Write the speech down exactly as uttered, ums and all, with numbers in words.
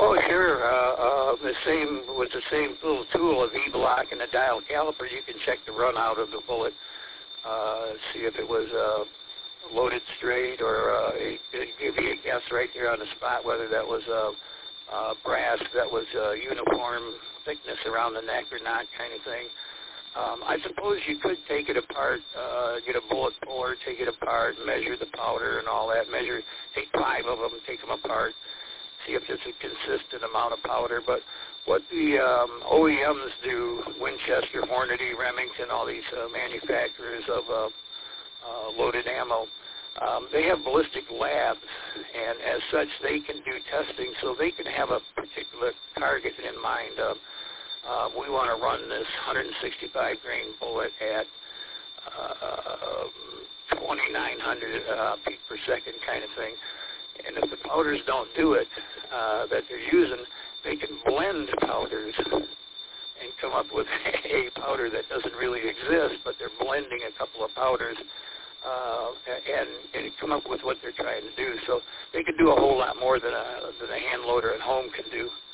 Oh, sure. Uh, uh, the same with the same little tool of E-block and the dial caliper, you can check the run out of the bullet, uh, see if it was uh, loaded straight, or uh, it, it give you a guess right there on the spot whether that was uh, uh, brass that was uh, uniform thickness around the neck or not, kind of thing. Um, I suppose you could take it apart, uh, get a bullet puller, take it apart, measure the powder and all that. Measure, take five of them, take them apart, see if it's a consistent amount of powder. But what the um, O E Ms do, Winchester, Hornady, Remington, all these uh, manufacturers of uh, uh, loaded ammo, um, they have ballistic labs, and as such, they can do testing, so they can have a particular target in mind. Uh, uh, we want to run this one sixty-five grain bullet at uh, twenty-nine hundred uh, peak per second kind of thing. And if the powders don't do it uh, that they're using, they can blend powders and come up with a powder that doesn't really exist, but they're blending a couple of powders uh, and, and come up with what they're trying to do. So they can do a whole lot more than a, than a hand loader at home can do.